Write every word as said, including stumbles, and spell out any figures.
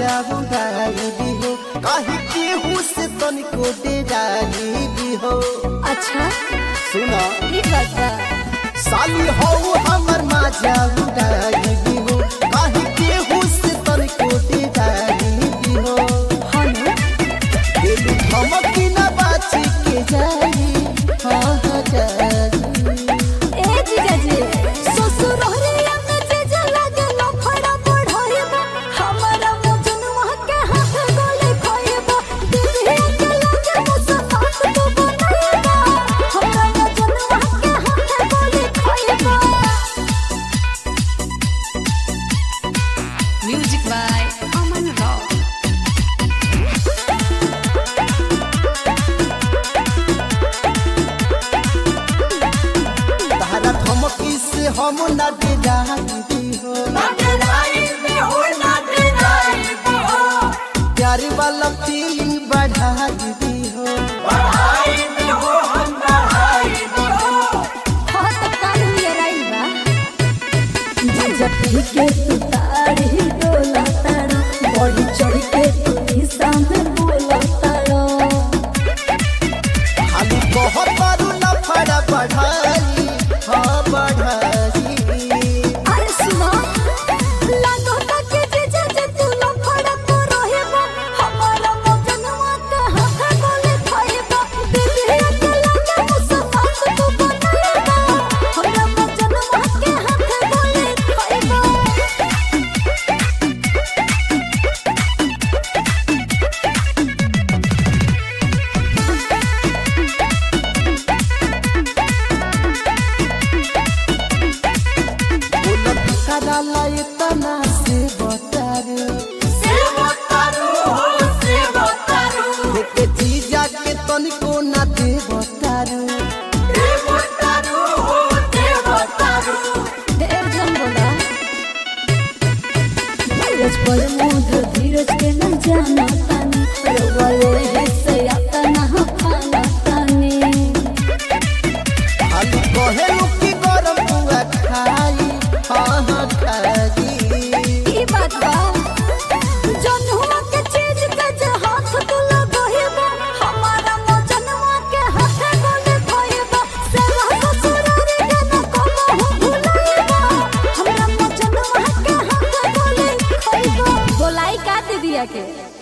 मजा उड़ाई दी हो काहे केहू से तनिको डेराई दी हो। अच्छा सुना ई बात बा साली हो हमर मजा उड़ाई दी हो काहे केहू से तनिको डेराई दी हो। हां दिल धमकी ना बाची के जाई हां हां जाई। ए जीजा जी ससुर रे में जीजा लागे लफड़ा बढ़ाइबा हमरा मजनुआ के हाथ गोले खाइबा दिलिया के लागे मुसफात तो बनाइबा हमरा मजनुआ के हाथ गोले खाइबा। Music by Aman rock. तारा धमकी से हम ना डेराई हो ना डेराई में हो ना डेराई में हो प्यार वाला फीलिंग बढ़ा दी हो। बढ़ाई में हो हम बढ़ाई में हो हां त काल हुए राइल बा जीजा पी के तू तारी डोला तारो बड़ी चढ़ के तू निशा में बोला तारो खाली बहुत बारू ना फड़ा बढ़ाई हाँ बढ़ाई। अरे सुनो लागो तक जीजा जे तू लफड़ा तो रहबा हमारा मजनुआ के हाथ गोले खाइबा दिलिया के लागे मुसफात तो बनाइबा हमरा मजनुआ के हाथ गोले खाइबा। कराला इतना से बतारू से बतारू हो से बतारू देखे जीजा के तनिको ना दे बतारू। से बतारू हो से बतारू देव जन बोला धीरज पर मुझे धीरज के न जाना तानी रवले है से आता ना खाना तानी खाली कहे लुकी गरम बुआ खाई हाँ हाँ खाई। ई बात बा जनुआ के चीज के जे हाथ तू लगहिबा हमारा मजनुआ के हाथ गोले खाइबा सेवा ससुरारी के न कोनो भुलाइबा हमरा मजनुआ के हाथ गोले खाइबा। बोलाई का दे दिया के